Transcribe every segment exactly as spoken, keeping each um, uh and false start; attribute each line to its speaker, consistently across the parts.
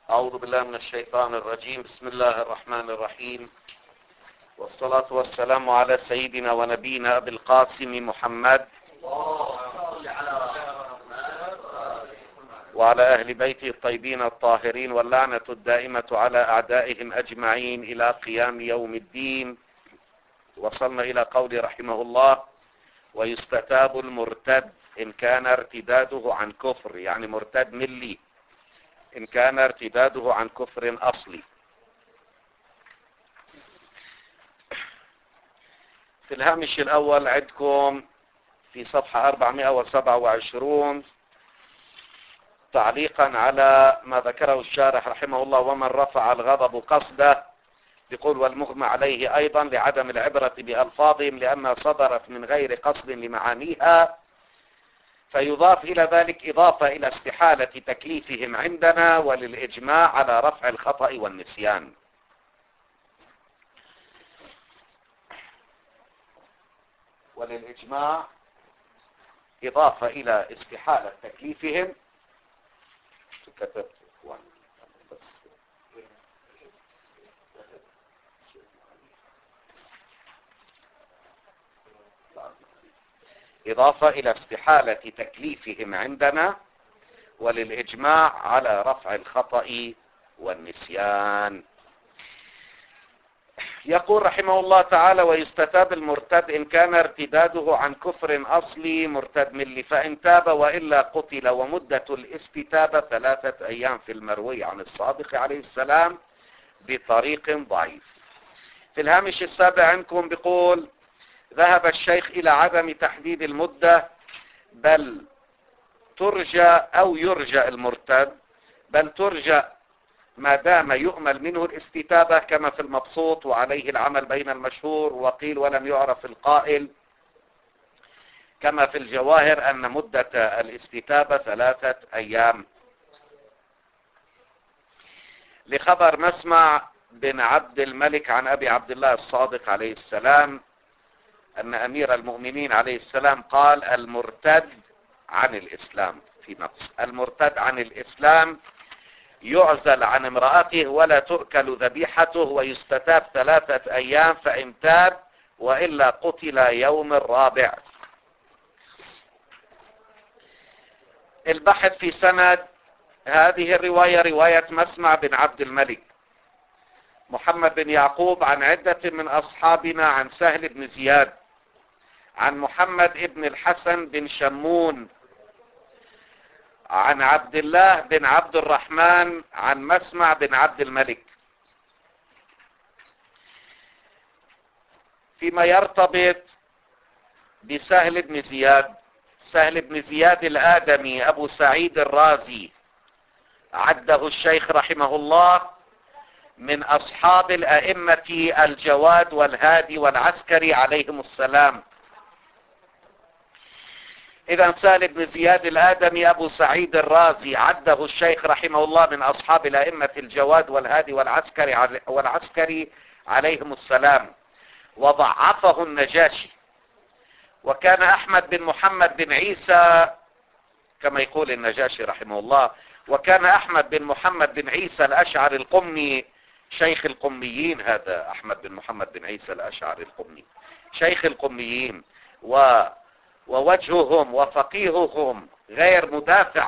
Speaker 1: أعوذ بالله من الشيطان الرجيم. بسم الله الرحمن الرحيم، والصلاة والسلام على سيدنا ونبينا أبي القاسم محمد وعلى أهل بيته الطيبين الطاهرين، واللعنة الدائمة على أعدائهم أجمعين إلى قيام يوم الدين. وصلنا إلى قول رحمه الله: ويستتاب المرتد إن كان ارتداده عن كفر، يعني مرتد ملي، إن كان ارتداده عن كفر أصلي. في الهامش الأول عندكم في صفحة أربعمائة وسبعة وعشرين تعليقا على ما ذكره الشارح رحمه الله: ومن رفع الغضب قصده، يقول: والمغمى عليه أيضا لعدم العبرة بألفاظهم لأنها صدرت من غير قصد لمعانيها، فيضاف إلى ذلك إضافة إلى استحالة تكليفهم عندنا، وللإجماع على رفع الخطأ والنسيان. وللإجماع إضافة إلى استحالة تكليفهم. كتبت بس إضافة إلى استحالة تكليفهم عندنا، وللإجماع على رفع الخطأ والنسيان. يقول رحمه الله تعالى: ويستتاب المرتد إن كان ارتداده عن كفر أصلي مرتد ملي، فإن تاب وإلا قتل. ومدة الاستتابة ثلاثة أيام في المروي عن الصادق عليه السلام بطريق ضعيف. في الهامش السابع عندكم بيقول: ذهب الشيخ إلى عدم تحديد المدة، بل ترجى أو يرجى المرتد، بل ترجى ما دام يؤمل منه الاستتابة كما في المبسوط، وعليه العمل بين المشهور. وقيل ولم يعرف القائل كما في الجواهر أن مدة الاستتابة ثلاثة أيام، لخبر مسمع بن عبد الملك عن أبي عبد الله الصادق عليه السلام أن أمير المؤمنين عليه السلام قال: المرتد عن الإسلام، في نقص، المرتد عن الإسلام يعزل عن امرأته ولا تؤكل ذبيحته، ويستتاب ثلاثة أيام، فإن تاب وإلا قتل يوم الرابع. البحث في سند هذه الرواية رواية مسمع بن عبد الملك محمد بن يعقوب عن عدة من أصحابنا عن سهل بن زياد عن محمد بن الحسن بن شمون عن عبد الله بن عبد الرحمن عن مسمع بن عبد الملك. فيما يرتبط بسهل بن زياد، سهل بن زياد الآدمي أبو سعيد الرازي عده الشيخ رحمه الله من أصحاب الأئمة الجواد والهادي والعسكري عليهم السلام. إذا سهل بن زياد الآدمي أبو سعيد الرازي عده الشيخ رحمه الله من أصحاب الأئمة الجواد والهادي والعسكري والعسكري عليهم السلام، وضعفه النجاشي. وكان أحمد بن محمد بن عيسى كما يقول النجاشي رحمه الله، وكان أحمد بن محمد بن عيسى الأشعري القمي شيخ القميين. هذا أحمد بن محمد بن عيسى الأشعري القمي شيخ القميين، و ووجههم وفقيههم غير مدافع.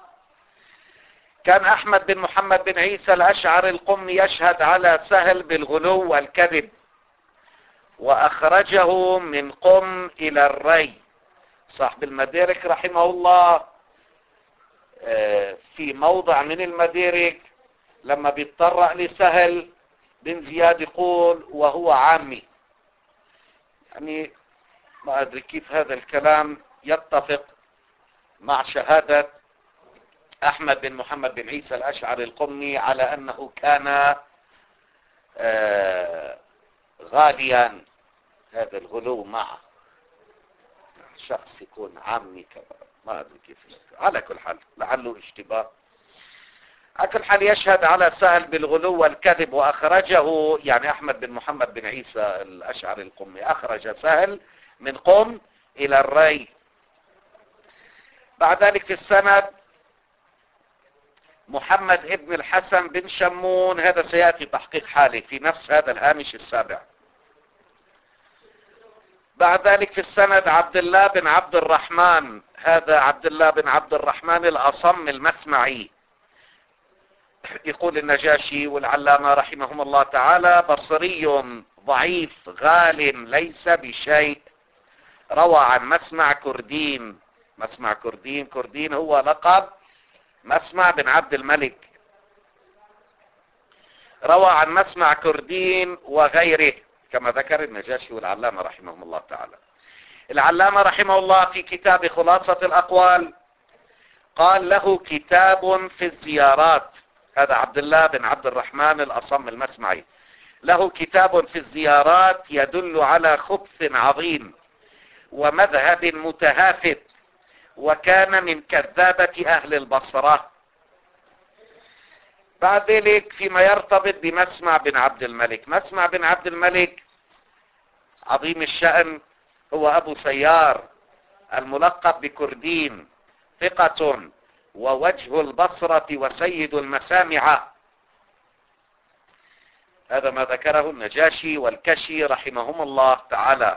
Speaker 1: كان أحمد بن محمد بن عيسى الأشعري القمي يشهد على سهل بالغلو والكذب، وأخرجه من قم إلى الري. صاحب المدارك رحمه الله في موضع من المدارك لما بيتطرق لسهل بن زياد يقول: وهو عامي. يعني ما أدري كيف هذا الكلام يتفق مع شهادة أحمد بن محمد بن عيسى الأشعري القمي على أنه كان غاليا. هذا الغلو مع شخص يكون عامي كذا، ما أدري كيف. على كل حال لعله اشتباه. على كل حال يشهد على سهل بالغلو والكذب، وأخرجه يعني أحمد بن محمد بن عيسى الأشعري القمي أخرج سهل من قم إلى الري. بعد ذلك في السند محمد ابن الحسن بن شمون، هذا سيأتي تحقيق حالي في نفس هذا الهامش السابع. بعد ذلك في السند عبد الله بن عبد الرحمن، هذا عبد الله بن عبد الرحمن الأصم المسمعي. يقول النجاشي والعلامة رحمهم الله تعالى: بصري ضعيف غال ليس بشيء، روى عن مسمع كردين. مسمع كردين، كردين هو لقب مسمع بن عبد الملك. روى عن مسمع كردين وغيره كما ذكر النجاشي والعلامة رحمهم الله تعالى. العلامة رحمه الله في كتاب خلاصة الأقوال قال له كتاب في الزيارات، هذا عبد الله بن عبد الرحمن الأصم المسمعي، له كتاب في الزيارات يدل على خبث عظيم ومذهب متهافت، وكان من كذابة أهل البصرة. بعد ذلك فيما يرتبط بمسمع بن عبد الملك، مسمع بن عبد الملك عظيم الشأن، هو أبو سيار الملقب بكردين، ثقة ووجه البصرة وسيد المسامع. هذا ما ذكره النجاشي والكشي رحمهم الله تعالى.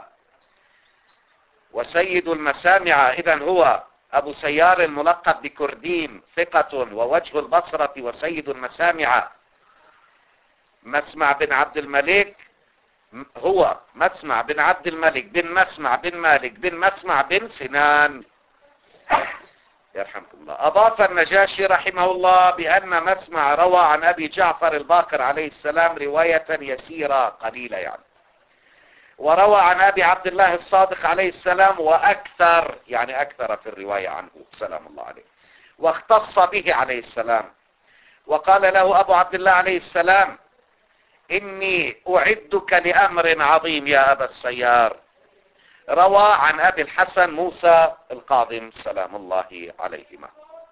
Speaker 1: وسيد المسامع إذن هو أبو سيار الملقب بكردين، ثقة ووجه البصرة وسيد المسامع. مسمع بن عبد الملك هو مسمع بن عبد الملك بن مسمع بن مالك بن مسمع بن سنان، يرحمكم الله. أضاف النجاشي رحمه الله بأن مسمع روى عن أبي جعفر الباقر عليه السلام رواية يسيرة قليلة يعني، وروى عن أبي عبد الله الصادق عليه السلام وأكثر، يعني أكثر في الرواية عنه سلام الله عليه، واختص به عليه السلام. وقال له أبو عبد الله عليه السلام: إني أعدك لأمر عظيم يا أبا السيار. روى عن أبي الحسن موسى القاضم سلام الله عليهما.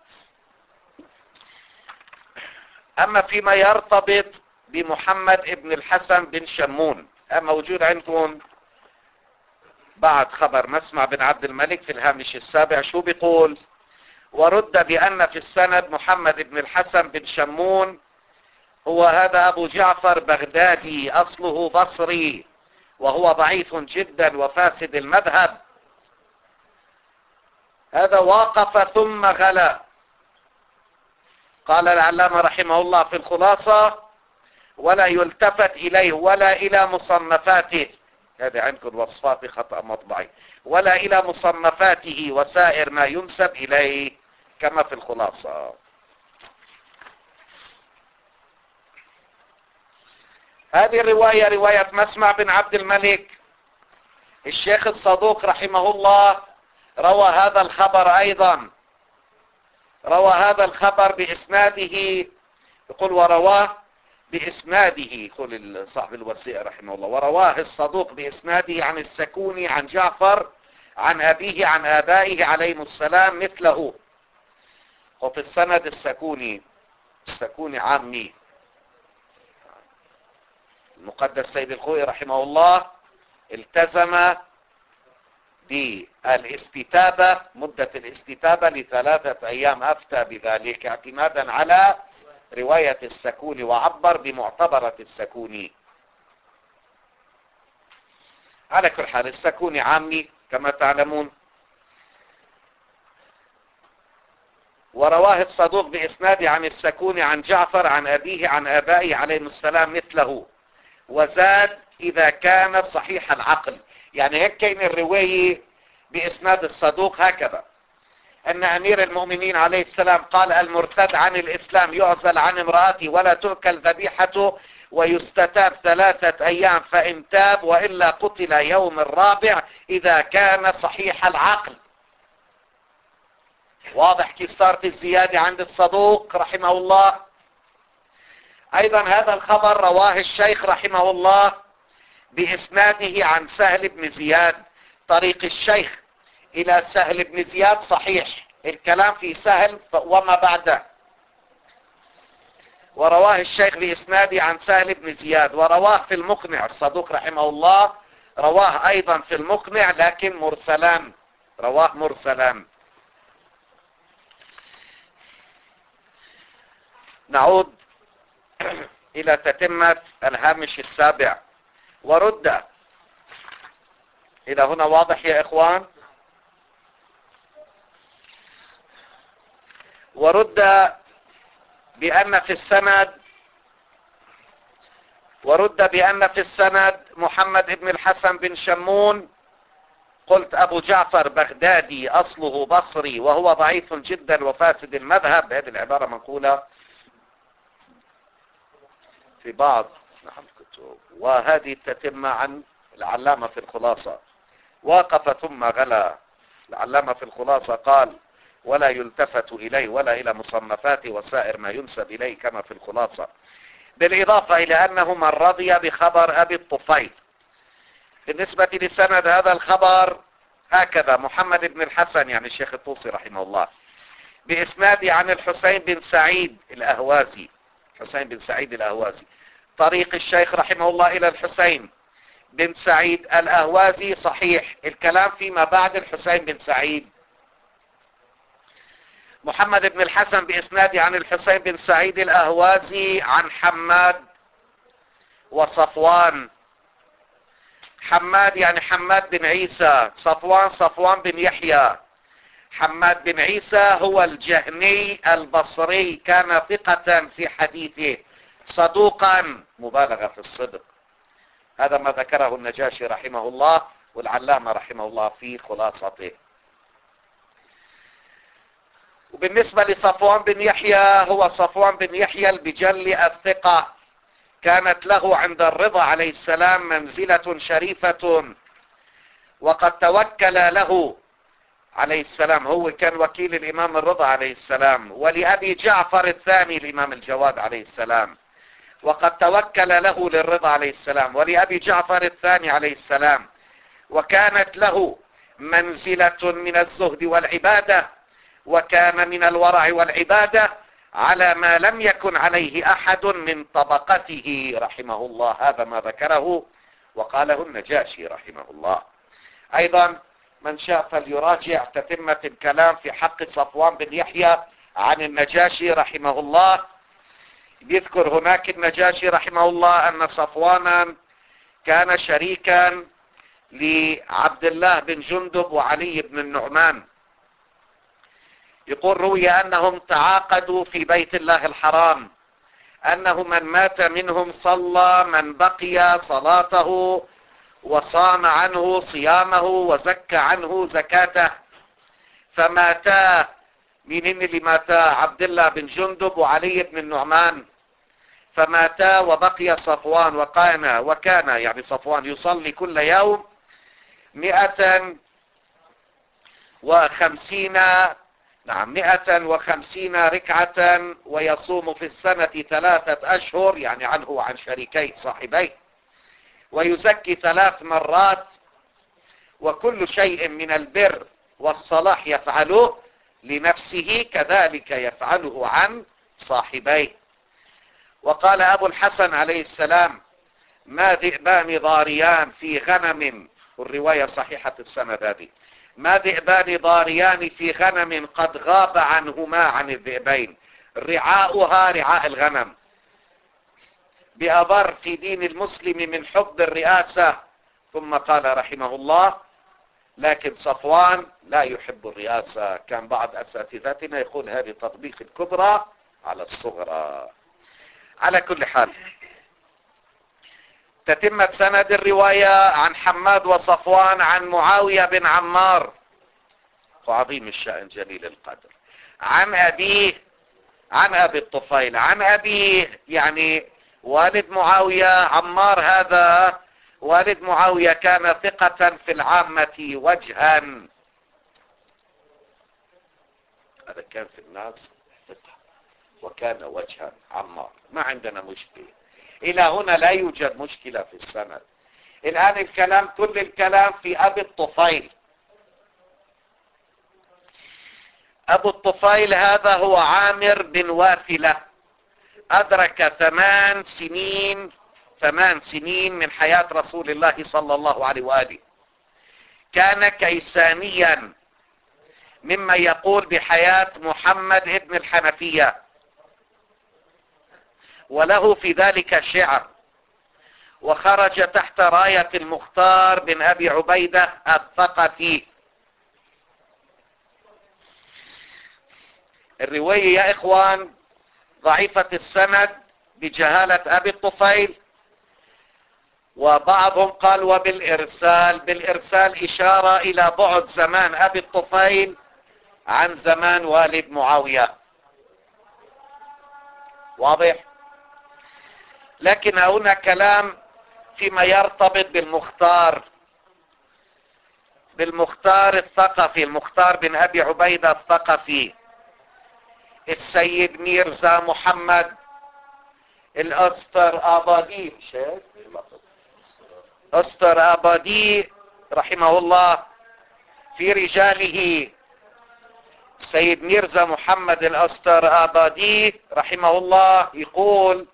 Speaker 1: أما فيما يرتبط بمحمد ابن الحسن بن شمون، موجود عندكم بعد خبر مسمع بن عبد الملك في الهامش السابع، شو بيقول؟ ورد بأن في السند محمد ابن الحسن بن شمون، هو هذا أبو جعفر بغدادي أصله بصري، وهو ضعيف جدا وفاسد المذهب. هذا واقف ثم غلا. قال العلامة رحمه الله في الخلاصة: ولا يلتفت إليه ولا إلى مصنفاته، هذا عندكم وصفات خطأ مطبعي، ولا إلى مصنفاته وسائر ما ينسب إليه كما في الخلاصة. هذه الرواية رواية مسمع بن عبد الملك. الشيخ الصدوق رحمه الله روى هذا الخبر أيضا، روى هذا الخبر بإسناده، يقول ورواه بإسناده، يقول صاحب الوسيع رحمه الله، ورواه الصدوق بإسناده عن السكوني عن جعفر عن أبيه عن آبائه عليهم السلام مثله. وفي السند السكوني، السكوني عامي المقدس سيد الخوئي رحمه الله التزم بالاستتابة، مدة الاستتابة لثلاثة أيام، أفتى بذلك اعتمادا على رواية السكوني، وعبر بمعتبرة السكوني. على كل حال السكوني عامي كما تعلمون. ورواه الصدوق بإسناد عن السكوني عن جعفر عن أبيه عن آبائه عليهم السلام مثله، وزاد إذا كان صحيح العقل. يعني هيك كاين الرواية بإسناد الصدوق هكذا، أن أمير المؤمنين عليه السلام قال: المرتد عن الإسلام يعزل عن امرأته ولا تؤكل ذبيحته ويستتاب ثلاثة أيام، فإن تاب وإلا قتل يوم الرابع إذا كان صحيح العقل. واضح كيف صارت الزيادة عند الصدوق رحمه الله. أيضا هذا الخبر رواه الشيخ رحمه الله بإسناده عن سهل بن زياد. طريق الشيخ إلى سهل بن زياد صحيح، الكلام في سهل وما بعده. ورواه الشيخ بإسناده عن سهل بن زياد، ورواه في المقنع الصدوق رحمه الله، رواه أيضا في المقنع لكن مرسلان، رواه مرسلان. نعود الى تتمة الهامش السابع. ورد، الى هنا واضح يا اخوان؟ ورد بان في السند ورد بان في السند محمد بن الحسن بن شمون، قلت ابو جعفر بغدادي اصله بصري وهو ضعيف جدا وفاسد المذهب. هذه العبارة منقولة في بعض الكتب، وهذه تتم عن العلامة في الخلاصة. وقف ثم غلا. العلامة في الخلاصة قال: ولا يلتفت إليه ولا إلى مصنفاته وسائر ما ينسب إليه كما في الخلاصة، بالإضافة إلى أنه من رضي بخبر أبي الطفيل. بالنسبة لسند هذا الخبر هكذا: محمد بن الحسن يعني الشيخ الطوسي رحمه الله بإسناده عن الحسين بن سعيد الأهوازي، حسين بن سعيد الأهوازي، طريق الشيخ رحمه الله إلى الحسين بن سعيد الأهوازي صحيح. الكلام فيما بعد الحسين بن سعيد. محمد بن الحسن بإسناده عن الحسين بن سعيد الأهوازي عن حماد وصفوان. حماد يعني حماد بن عيسى، صفوان صفوان بن يحيى. حماد بن عيسى هو الجهني البصري، كان ثقة في حديثه صدوقا مبالغة في الصدق. هذا ما ذكره النجاشي رحمه الله والعلامة رحمه الله في خلاصته. وبالنسبة لصفوان بن يحيى، هو صفوان بن يحيى البجلي الثقة، كانت له عند الرضا عليه السلام منزلة شريفة، وقد توكل له عليه السلام، هو كان وكيل الإمام الرضا عليه السلام، ولأبي جعفر الثاني الإمام الجواد عليه السلام، وقد توكل له للرضا عليه السلام ولأبي جعفر الثاني عليه السلام، وكانت له منزلة من الزهد والعبادة، وكان من الورع والعبادة على ما لم يكن عليه أحد من طبقته رحمه الله. هذا ما ذكره وقاله النجاشي رحمه الله. أيضا من شاء فليراجع تتمة الكلام في حق صفوان بن يحيى عن النجاشي رحمه الله. يذكر هناك النجاشي رحمه الله أن صفوانا كان شريكا لعبد الله بن جندب وعلي بن النعمان. يقول روي أنهم تعاقدوا في بيت الله الحرام أنه من مات منهم صلى من بقي صلاته وصام عنه صيامه وزكى عنه زكاته. فماتا من اللي ماتا؟ عبد الله بن جندب وعلي بن النعمان. فماتا وبقي صفوان، وكان وكان يعني صفوان يصلي كل يوم مئة وخمسين نعم مئة وخمسين ركعة، ويصوم في السنة ثلاثة أشهر يعني عنه وعن شريكي صاحبيه، ويزكي ثلاث مرات، وكل شيء من البر والصلاح يفعله لنفسه كذلك يفعله عن صاحبيه. وقال أبو الحسن عليه السلام: ما ذئبان ضاريان في غنم، والرواية صحيحة السند هذه، ما ذئبان ضاريان في غنم قد غاب عنهما عن الذئبين رعاؤها رعاء الغنم بأضر في دين المسلم من حب الرئاسة. ثم قال رحمه الله: لكن صفوان لا يحب الرئاسة. كان بعض أساتذتنا يقول هذه تطبيق الكبرى على الصغرى. على كل حال، تتمة سند الرواية عن حماد وصفوان عن معاوية بن عمار، وعظيم الشأن جليل القدر، عن أبيه عن أبي الطفيل عن أبيه يعني والد معاوية. عمار هذا والد معاوية كان ثقة في العامة وجها، هذا كان في الناس ثقة وكان وجها. عمار ما عندنا مشكلة، إلى هنا لا يوجد مشكلة في السند. الآن الكلام كل الكلام في أبي الطفيل. أبو الطفيل هذا هو عامر بن واثلة، أدرك ثمان سنين ثمان سنين من حياة رسول الله صلى الله عليه وآله. كان كيسانيا، مما يقول بحياة محمد ابن الحنفية. وله في ذلك شعر، وخرج تحت راية المختار بن أبي عبيدة الثقفي. الرواية يا إخوان ضعيفة السند بجهالة أبي الطفيل، وبعضهم قال وبالإرسال. بالإرسال إشارة إلى بعد زمان أبي الطفيل عن زمان والد معاوية. واضح؟ لكن هنا كلام فيما يرتبط بالمختار، بالمختار الثقفي، المختار بن أبي عبيدة الثقفي، السيد ميرزا محمد الأستر آبادي، أستر آبادي رحمه الله. في رجاله السيد ميرزا محمد الأستر آبادي رحمه الله يقول،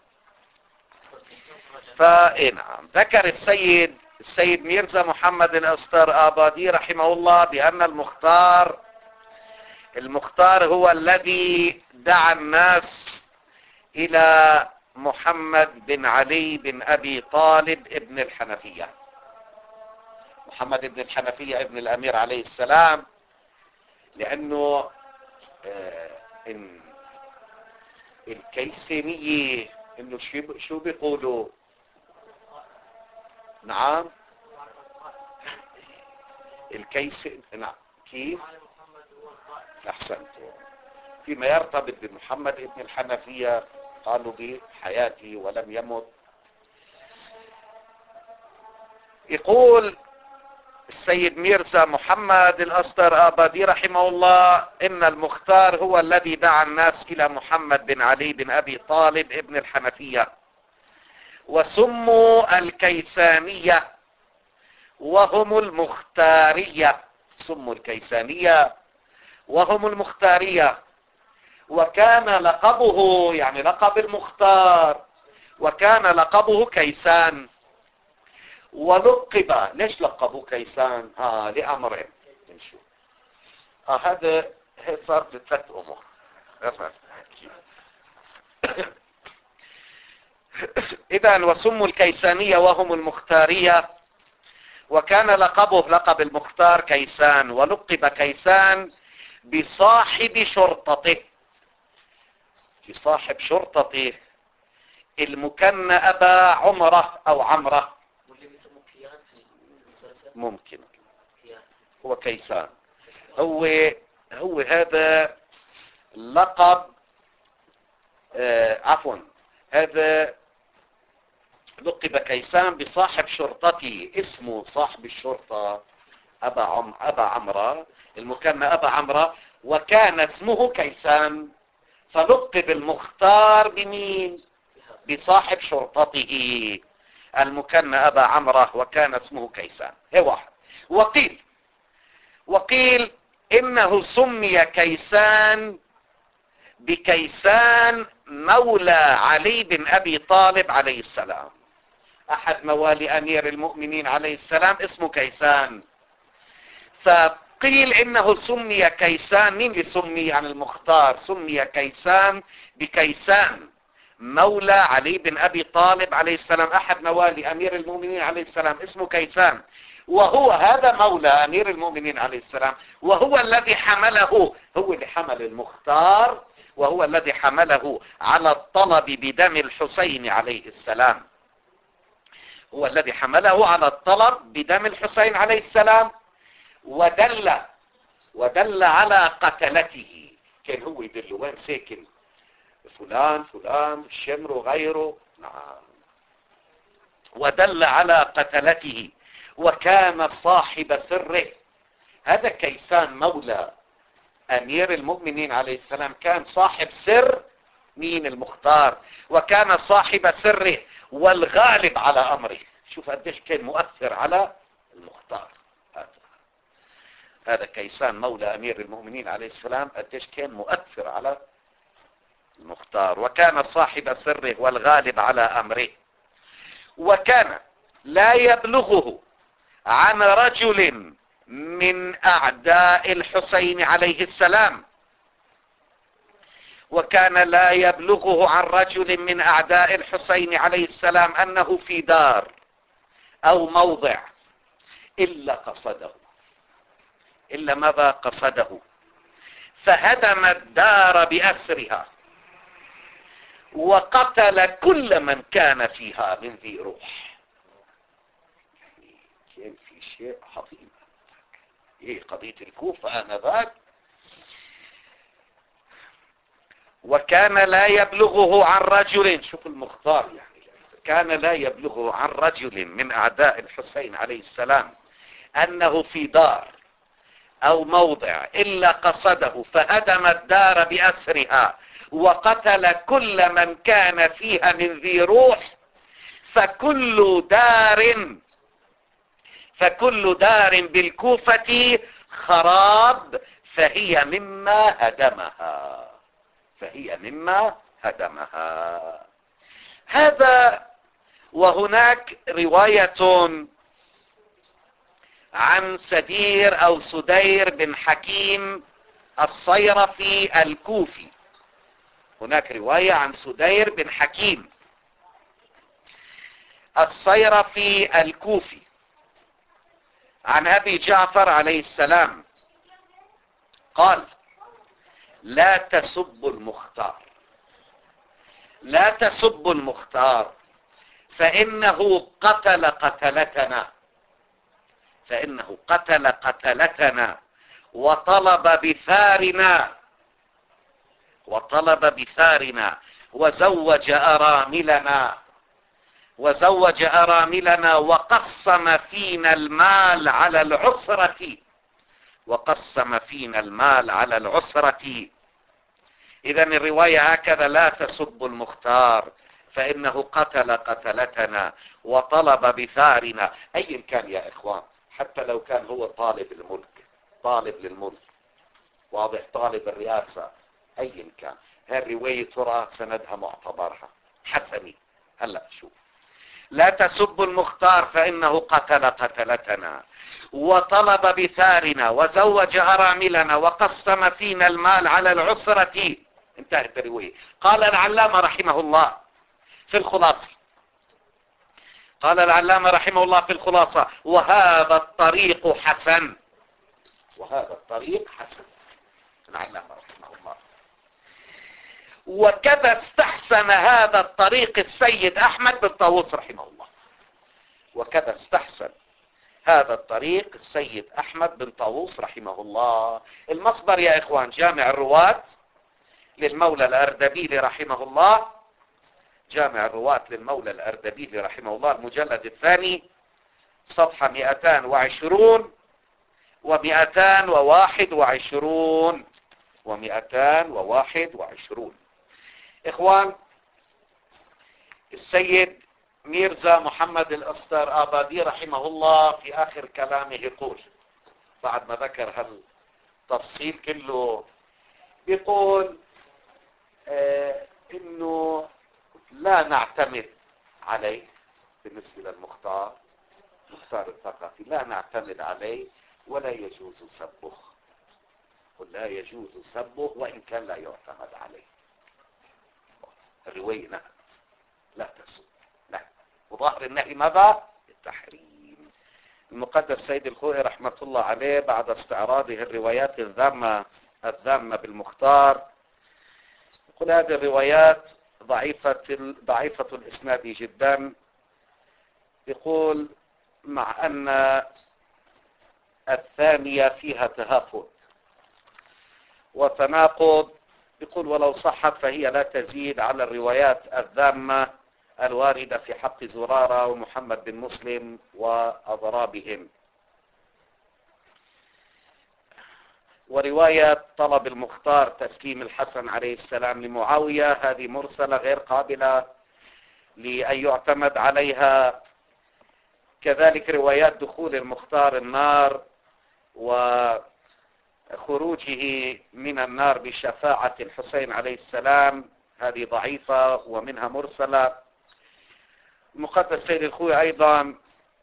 Speaker 1: فنعم ذكر السيد السيد ميرزا محمد الأستر آبادي رحمه الله بأن المختار المختار هو الذي دعا الناس إلى محمد بن علي بن أبي طالب ابن الحنفية. محمد بن الحنفية ابن الأمير عليه السلام، لأنه إن الكيسانية إنه شو بيقولوا؟ نعم الكيس نعم كيف؟ أحسنت. فيما يرتبط بمحمد ابن الحنفية قالوا بحياته ولم يمت. يقول السيد ميرزا محمد الأستر آبادي رحمه الله إن المختار هو الذي دعا الناس إلى محمد بن علي بن أبي طالب ابن الحنفية، وسموا الكيسانية وهم المختارية. سموا الكيسانية وهم المختارية. وكان لقبه يعني لقب المختار وكان لقبه كيسان. ولقب، ليش لقبوه كيسان؟ اه لأمرين نشوف. اه هذا صار بثلاث امور. اذا وسموا الكيسانية وهم المختارية، وكان لقبه لقب المختار كيسان، ولقب كيسان بصاحب شرطته، بصاحب شرطته المكنى أبا عمره أو عمره. ممكن هو كيسان، هو هو هذا لقب آه عفوا هذا لقب كيسان بصاحب شرطته، اسمه صاحب الشرطة أبا عم أبا عمرة، المكنى أبا عمرة، وكان اسمه كيسان، فلقب المختار بمين؟ بصاحب شرطته المكنى أبا عمرة، وكان اسمه كيسان. هي واحد. وقيل وقيل إنه سمي كيسان بكيسان مولى علي بن أبي طالب عليه السلام، أحد موالي أمير المؤمنين عليه السلام اسمه كيسان. فقيل إنه سمي كيسان، مين اللي سمي عن المختار؟ سمي كيسان بكيسان مولى علي بن أبي طالب عليه السلام، أحد موالي أمير المؤمنين عليه السلام اسمه كيسان، وهو هذا مولى أمير المؤمنين عليه السلام، وهو الذي حمله، هو اللي حمل المختار، وهو الذي حمله على الطلب بدم الحسين عليه السلام، هو الذي حمله على الطلب بدم الحسين عليه السلام، ودل ودل على قتلته. كان هو يدل وين ساكن فلان فلان الشمر وغيره. نعم. ودل على قتلته، وكان صاحب سره. هذا كيسان مولى أمير المؤمنين عليه السلام كان صاحب سر مين؟ المختار، وكان صاحب سره والغالب على أمره. شوف قديش كان مؤثر على المختار. هذا هذا كيسان مولى أمير المؤمنين عليه السلام قديش كان مؤثر على المختار، وكان صاحب سره والغالب على أمره. وكان لا يبلغه عن رجل من أعداء الحسين عليه السلام وكان لا يبلغه عن رجل من أعداء الحسين عليه السلام أنه في دار أو موضع إلا قصده، إلا ماذا قصده، فهدم الدار بأسرها وقتل كل من كان فيها من ذي روح. كان في شيء عظيم. ايه قضية الكوفة آنذاك. وكان لا يبلغه عن رجل، شوف المختار يعني، كان لا يبلغه عن رجل من أعداء الحسين عليه السلام أنه في دار أو موضع إلا قصده فهدم الدار بأسرها وقتل كل من كان فيها من ذي روح، فكل دار فكل دار بالكوفة خراب فهي مما هدمها فهي مما هدمها. هذا. وهناك رواية عن سدير أو سدير بن حكيم الصيرفي الكوفي. هناك رواية عن سدير بن حكيم الصيرفي الكوفي عن أبي جعفر عليه السلام قال: لا تسبوا المختار، لا تسبوا المختار فإنه قتل قتلتنا فإنه قتل قتلتنا وطلب بثارنا وطلب بثارنا وزوج أراملنا وزوج أراملنا وقسم فينا المال على العسرة وقسم فينا المال على العسرة. إذا الرواية هكذا: لا تسبوا المختار فإنه قتل قتلتنا وطلب بثارنا. أي كان يا إخوان، حتى لو كان هو طالب الملك، طالب للملك، واضح، طالب الرئاسة، أي كان، هالرواية ترى سندها معتبرها حسني. هلأ شوف: لا تسبوا المختار فإنه قتل قتلتنا وطلب بثارنا وزوج أراملنا وقسم فينا المال على العسرة. انتهت الرواية. قال العلامة رحمه الله في الخلاصة قال العلامة رحمه الله في الخلاصة: وهذا الطريق حسن وهذا الطريق حسن العلامة رحمه الله. وكذا استحسن هذا الطريق السيد أحمد بن طاووس رحمه الله وكذا استحسن هذا الطريق السيد أحمد بن طاووس رحمه الله. المصدر يا إخوان: جامع الرواة للمولى الأردبيلي رحمه الله، جامع الرواة للمولى الأردبيلي رحمه الله، المجلد الثاني، صفحة مئتان وعشرون ومئتان وواحد وعشرون ومئتان وواحد وعشرون. إخوان، السيد ميرزا محمد الأسطر آبادي رحمه الله في آخر كلامه يقول، بعد ما ذكر هالتفصيل كله، بيقول آه إنه لا نعتمد عليه بالنسبة للمختار، مختار الثقافي، لا نعتمد عليه ولا يجوز سبه ولا يجوز سبه وإن كان لا يعتمد عليه. الرواية نهت لا تسب، لا، وظاهر النهي ماذا؟ التحريم. المقدس سيد الخوئي رحمة الله عليه بعد استعراضه الروايات الذامة الذامة بالمختار يقول: هذه الروايات ضعيفة ضعيفة الإسناد جدا. يقول: مع أن الثانية فيها تهافت وتناقض. يقول: ولو صحت فهي لا تزيد على الروايات الذامة الواردة في حق زرارة ومحمد بن مسلم وأضرابهم. ورواية طلب المختار تسليم الحسن عليه السلام لمعاوية هذه مرسلة غير قابلة لأن يعتمد عليها. كذلك روايات دخول المختار النار وخروجه من النار بشفاعة الحسين عليه السلام هذه ضعيفة ومنها مرسلة. المقدس سيد الخوي أيضا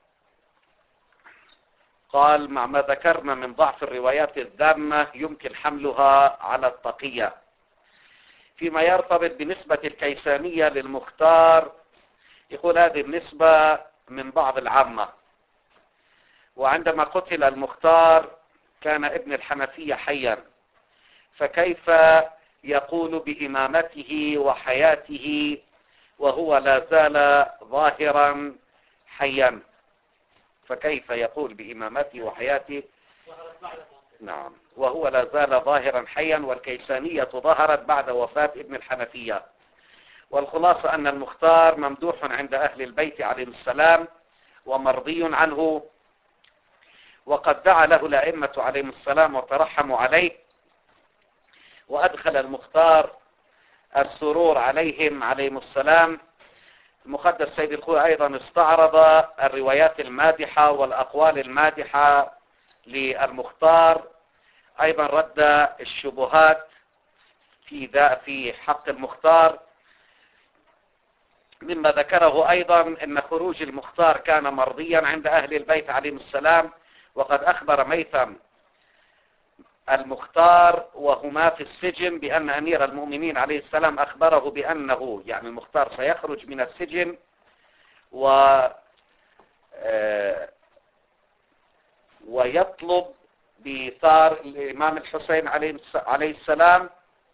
Speaker 1: قال: مع ما ذكرنا من ضعف الروايات الذامة يمكن حملها على التقية، فيما يرتبط بنسبة الكيسانية للمختار، يقول هذه النسبة من بعض العامة. وعندما قتل المختار كان ابن الحنفية حيا، فكيف يقول بإمامته وحياته وهو لا زال ظاهرا حيا؟ فكيف يقول بإمامته وحياته نعم وهو لا زال ظاهرا حيا، والكيسانية ظهرت بعد وفاة ابن الحنفية. والخلاصة أن المختار ممدوح عند أهل البيت عليهم السلام ومرضي عنه، وقد دعا له الأئمة عليهم السلام وترحموا عليه، وأدخل المختار السرور عليهم عليهم السلام. المقدس سيد الخوي أيضا استعرض الروايات المادحة والأقوال المادحة للمختار، أيضا رد الشبهات في ذا في حق المختار. مما ذكره أيضا أن خروج المختار كان مرضيا عند أهل البيت عليهم السلام، وقد أخبر ميثم المختار وهما في السجن بأن أمير المؤمنين عليه السلام أخبره بأنه يعني المختار سيخرج من السجن و ويطلب بثار الإمام الحسين عليه السلام.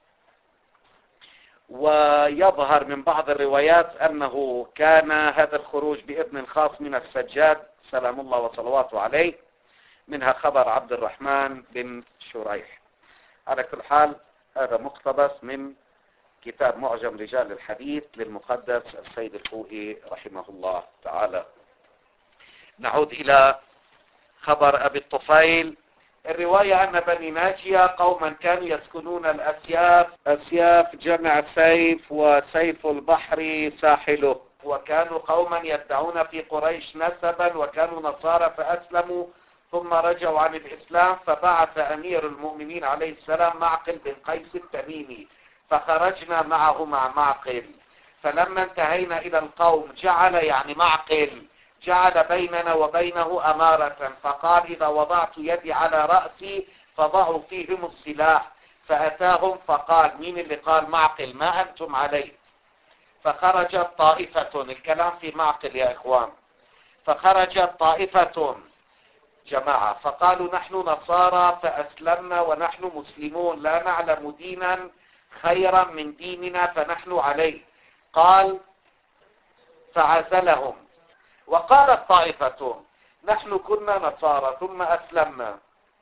Speaker 1: ويظهر من بعض الروايات أنه كان هذا الخروج بإذن خاص من السجاد سلام الله وصلواته عليه، منها خبر عبد الرحمن بن شريح. على كل حال هذا مقتبس من كتاب معجم رجال الحديث للمقدس السيد الخوئي رحمه الله تعالى. نعود إلى خبر أبي الطفيل. الرواية أن بني ناجية قوما كانوا يسكنون الأسياف، أسياف جمع سيف، وسيف البحر ساحله، وكانوا قوما يدعون في قريش نسبا، وكانوا نصارى فأسلموا ثم رجعوا عن الإسلام، فبعث أمير المؤمنين عليه السلام معقل بن قيس التميمي، فخرجنا معه مع معقل. فلما انتهينا إلى القوم جعل يعني معقل جعل بيننا وبينه أمارة، فقال إذا وضعت يدي على رأسي فضعوا فيهم السلاح. فأتاهم فقال، مين اللي قال؟ معقل، ما أنتم عليه؟ فخرجت طائفة، الكلام في معقل يا إخوان، فخرجت طائفة جماعة فقالوا نحن نصارى فأسلمنا ونحن مسلمون لا نعلم دينا خيرا من ديننا فنحن عليه. قال فعزلهم. وقالت طائفة نحن كنا نصارى ثم أسلمنا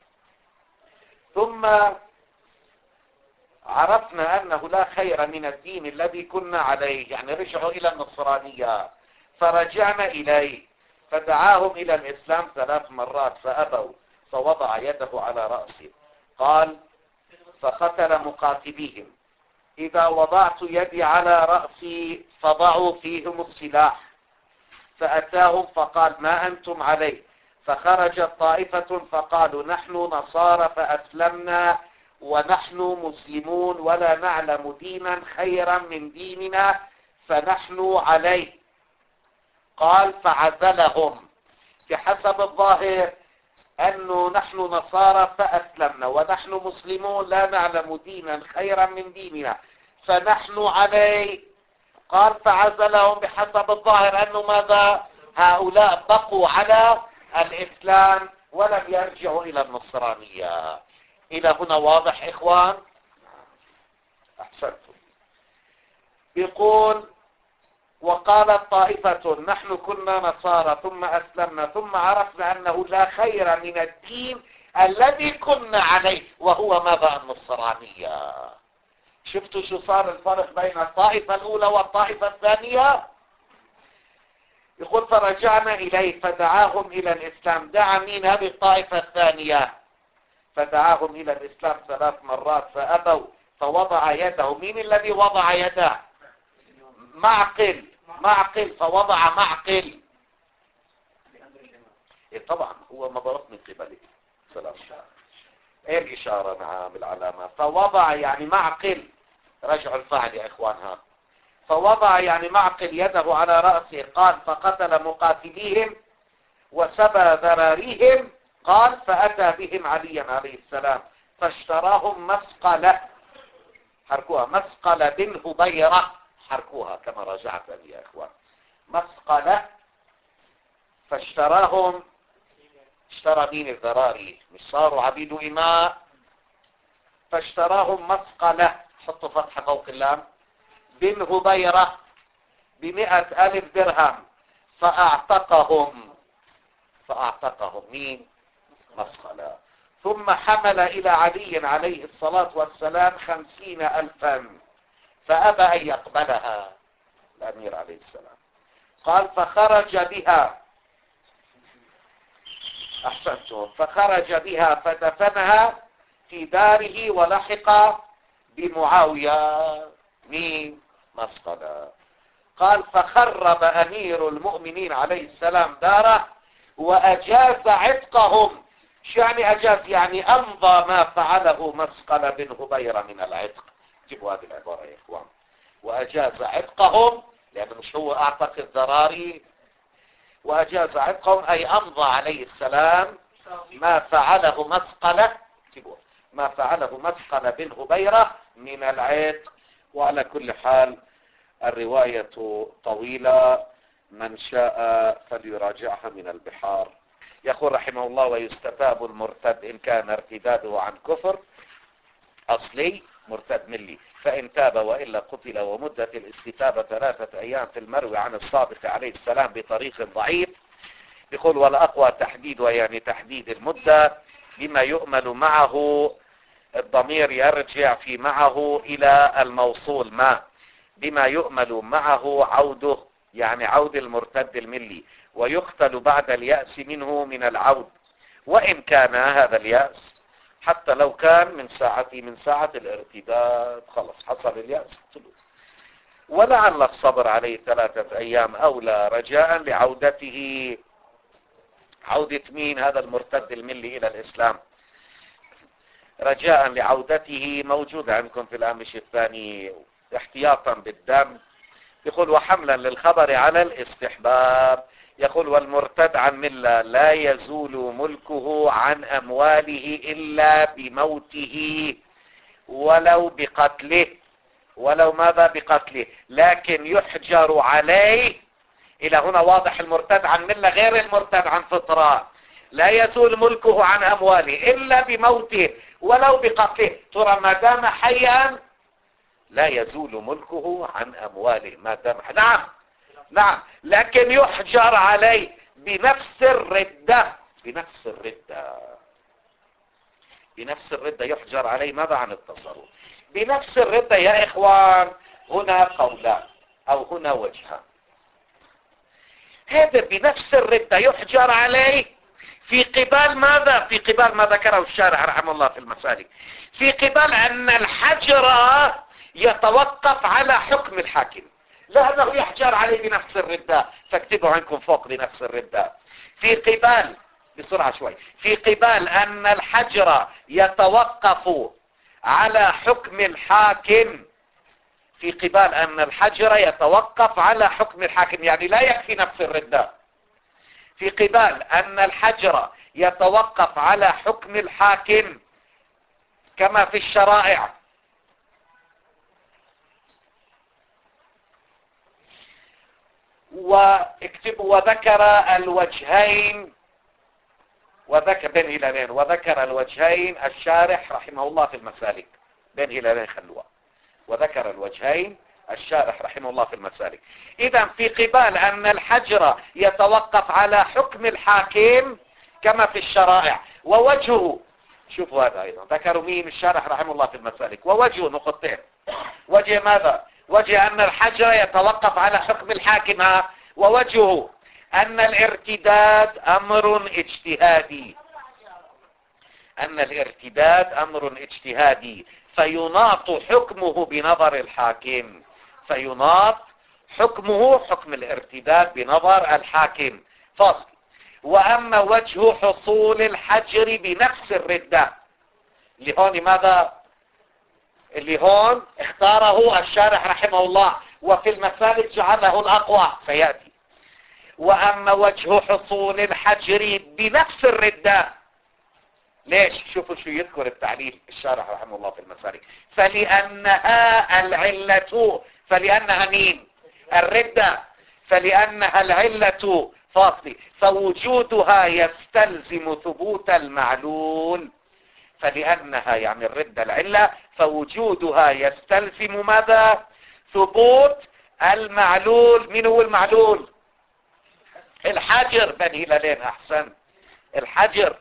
Speaker 1: ثم عرفنا أنه لا خير من الدين الذي كنا عليه، يعني رجعوا إلى النصرانية، فرجعنا إليه فدعاهم إلى الإسلام ثلاث مرات فأبوا، فوضع يده على رأسه. قال فقتل مقاتليهم، إذا وضعت يدي على رأسي فضعوا فيهم السلاح. فأتاهم فقال ما أنتم عليه؟ فخرجت طائفة فقالوا نحن نصارى فأسلمنا ونحن مسلمون ولا نعلم دينا خيرا من ديننا فنحن عليه. قال فعزلهم. بحسب الظاهر أنه نحن نصارى فأسلمنا ونحن مسلمون لا نعلم دينا خيرا من ديننا فنحن عليه. قال فعزلهم بحسب الظاهر أنه ماذا؟ هؤلاء بقوا على الإسلام ولم يرجعوا إلى النصرانية. إلى هنا واضح إخوان؟ أحسنتم. يقول وقالت طائفة نحن كنا نصارى ثم أسلمنا ثم عرفنا أنه لا خير من الدين الذي كنا عليه وهو ماذا؟ النصرانية. شفتوا شو صار الفرق بين الطائفة الأولى والطائفة الثانية؟ يقول فرجعنا إليه فدعاهم إلى الإسلام. دعا مين؟ هذه الطائفة الثانية. فدعاهم إلى الإسلام ثلاث مرات فأبوا، فوضع يده. مين الذي وضع يده؟ معقل. معقل. فوضع معقل. إيه طبعا هو مضرب من قبله. سلام. ايه الإشارة؟ نعم بالعلامة. فوضع يعني معقل، رجع الفعل يا إخوانها. فوضع يعني معقل يده على رأسه. قال فقتل مقاتليهم وسبى ذراريهم. قال فأتى بهم عليا عليه السلام فاشتراهم مسقلة. حركوها مسقلة بن هبيرة، حركوها كما راجعت يا اخوان. مسقلة فاشتراهم، اشترى مين؟ الذراري، مش صاروا عبيد إماء، فاشتراهم مسقلة، حطوا فتحة فوق اللام، بن هبيرة بمئة ألف درهم، فأعتقهم، فأعتقهم مين؟ مسقلة. ثم حمل إلى علي عليه الصلاة والسلام خمسين ألفا، فأبى أن يقبلها الأمير عليه السلام. قال فخرج بها، أحسنتم، فخرج بها فدفنها في داره ولحق بمعاوية مين؟ مسقلة. قال فخرب أمير المؤمنين عليه السلام داره وأجاز عتقهم. شو يعني أجاز؟ يعني أمضى ما فعله مسقلة بن هبيرة من العتق. جيبوا هذه العبارة يا إخوان. وأجاز عتقهم، لأنه مش هو أعتق الذراري، وأجاز عتقهم أي أمضى عليه السلام ما فعله مسقلة، ما فعله مسقلة بن هبيرة من العتق. وعلى كل حال الرواية طويلة، من شاء فليراجعها من البحار. يقول رحمه الله ويستتاب المرتد إن كان ارتداده عن كفر أصلي مرتد ملي، فإن تاب وإلا قتل. ومدة الاستتابة ثلاثة أيام في المروي عن الصادق عليه السلام بطريق ضعيف. يقول والأقوى تحديد، يعني تحديد المدة بما يؤمل معه، الضمير يرجع في معه إلى الموصول ما، بما يؤمل معه عوده، يعني عود المرتد الملي، ويقتل بعد اليأس منه من العود، وإن كان هذا اليأس حتى لو كان من ساعة من ساعة الارتداد، خلص حصل اليأس اقتلوه. ولعل الصبر عليه ثلاثة أيام أولى رجاء لعودته، عودة مين؟ هذا المرتد الملي إلى الإسلام، رجاء لعودته موجود عندكم في الهامش الثاني احتياطا بالدم. يقول وحملا للخبر على الاستحباب. يقول والمرتد عن ملة لا يزول ملكه عن أمواله إلا بموته ولو بقتله، ولو ماذا؟ بقتله، لكن يحجر عليه. إلى هنا واضح المرتد عن ملة غير المرتد عن فطرة. لا يزول ملكه عن أمواله إلا بموته ولو بقتله. ترى ما دام حيا لا يزول ملكه عن أمواله ما دام حيا. نعم نعم، لكن يحجر عليه بنفس الردة، بنفس الردة، بنفس الردة يحجر عليه. ماذا عن التصرف؟ بنفس الردة يا إخوان. هنا قولان أو هنا وجهان. هذا بنفس الردة يحجر عليه في قبال ماذا؟ في قبال ما ذكره الشارح رحمه الله في المسالك، في قبال أن الحجر يتوقف على حكم الحاكم، لأنه يحجر عليه بنفس الردة. فاكتبوا عنكم فوق بنفس الردة. في قبال، بسرعة شوي، في قبال أن الحجر يتوقف على حكم الحاكم، في قبال أن الحجر يتوقف على حكم الحاكم، يعني لا يكفي نفس الردة. في قبال أن الحجر يتوقف على حكم الحاكم كما في الشرائع. واكتبوا وذكر الوجهين، وذكر بين هلالين، وذكر الوجهين الشارح رحمه الله في المسالك، بين هلالين خلوها، وذكر الوجهين الشارح رحمه الله في المسالك. إذا في قبال أن الحجر يتوقف على حكم الحاكم كما في الشرائع، ووجهه، شوفوا هذا أيضا ذكروا مين؟ الشارح رحمه الله في المسالك. ووجهه نقطتين. وجه ماذا؟ وجه أن الحجر يتوقف على حكم الحاكم، ووجهه أن الارتداد أمر اجتهادي، أن الارتداد أمر اجتهادي فيناط حكمه بنظر الحاكم، فيناط حكمه حكم الارتداد بنظر الحاكم، فاصل. وأما وجه حصول الحجر بنفس الردة، اللي هون ماذا؟ اللي هون اختاره الشارح رحمه الله، وفي المسالك جعله الأقوى سيأتي. وأما وجه حصول الحجر بنفس الردة ليش؟ شوفوا شو يذكر التعليل الشارح رحمه الله في المسالك. فلأنها العلة، فلأنها مين؟ الردة. فلأنها العلة فاصلي فوجودها يستلزم ثبوت المعلول. فلأنها يعني الردة العلة فوجودها يستلزم ماذا؟ ثبوت المعلول. من هو المعلول؟ الحجر. بني هلالين احسن، الحجر.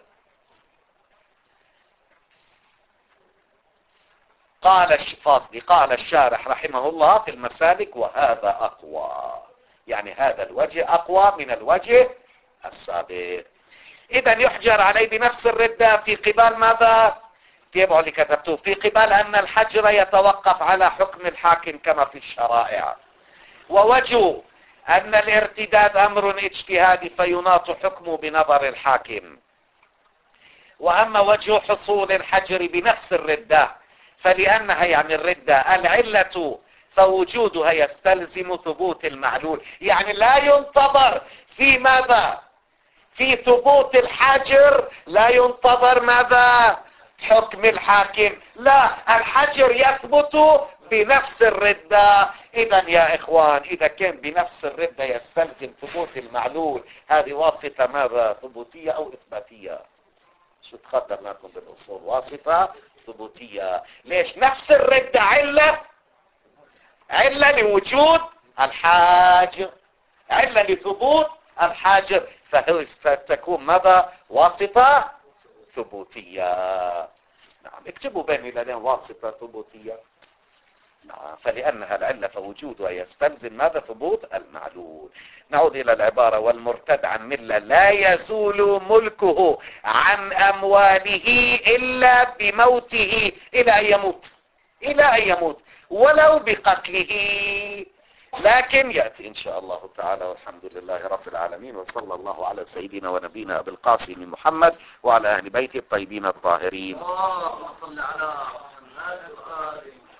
Speaker 1: قال الفاصلي قال الشارح رحمه الله في المسالك وهذا اقوى، يعني هذا الوجه اقوى من الوجه السابق. اذا يحجر عليه بنفس الردة في قبال ماذا؟ تابعوا اللي كتبتوه، في قبال ان الحجر يتوقف على حكم الحاكم كما في الشرائع، ووجه ان الارتداد امر اجتهادي فيناط حكمه بنظر الحاكم. واما وجه حصول الحجر بنفس الردة فلانها يعني الردة العلة فوجودها يستلزم ثبوت المعلول، يعني لا ينتظر في ماذا؟ في ثبوت الحجر لا ينتظر ماذا؟ حكم الحاكم، لا، الحجر يثبت بنفس الردة. اذا يا اخوان اذا كان بنفس الردة يستلزم ثبوت المعلول، هذه واسطة ماذا؟ ثبوتية او اثباتية؟ شو تقدر لكم بالاصول؟ واسطة ثبوتية. ليش؟ نفس الردة علة، علة لوجود الحاجر، علة لثبوت الحاجر، فتكون ماذا؟ واسطة ثبوتية. نعم، اكتبوا بين هلالين واسطة ثبوتية. نعم، فلأنها العلة فوجودها يستلزم ماذا؟ ثبوت المعلول. نعود إلى العبارة والمرتد عن ملة لا يزول ملكه عن أمواله إلا بموته، إلى أن يموت، إلى أن يموت ولو بقتله. لكن يأتي إن شاء الله تعالى، والحمد لله رب العالمين، وصلى الله على سيدنا ونبينا أبي القاسم محمد وعلى أهل بيته الطيبين الطاهرين.
Speaker 2: اللهم صل على محمد وآله